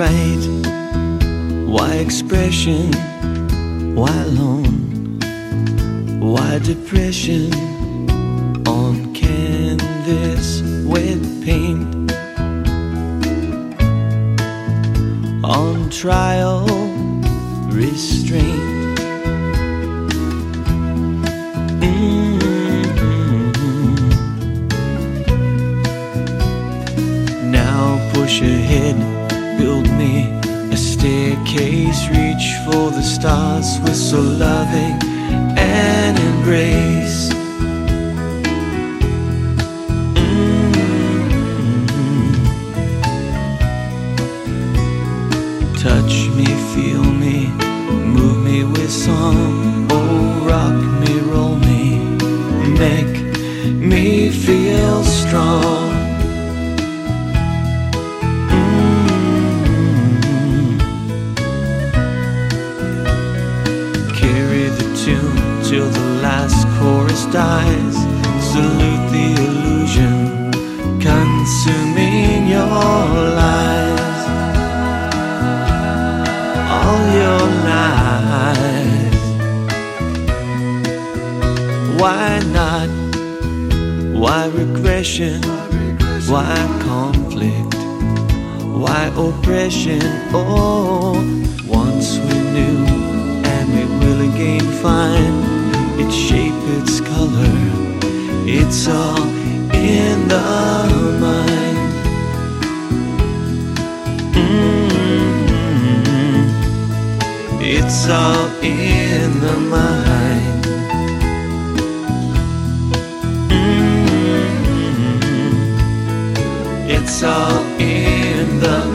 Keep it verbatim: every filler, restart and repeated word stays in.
right? Why expression? Why alone? Why depression? On canvas with paint, on trial, restraint. Mm-hmm. Now push ahead, build me a staircase, reach for the stars, whistle loving and embrace. Touch me, feel me, move me with song. Oh, rock me, roll me, make me feel strong. Mm-hmm. Carry the tune till the last chorus dies. Salute the illusion consuming your lies. All your lies. Why not? Why regression? Why conflict? Why oppression? Oh, once we knew and we will again find its shape, its color. It's all in the mind. Mm-hmm. It's all in the mind. Mm-hmm. It's all in the mind.